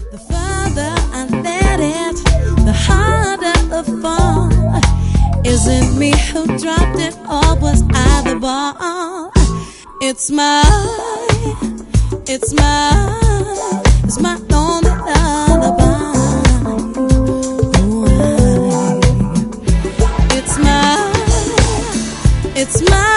The further I let it, the harder the fall. Is it me who dropped it, or was I the ball? It's my only lullaby. It's my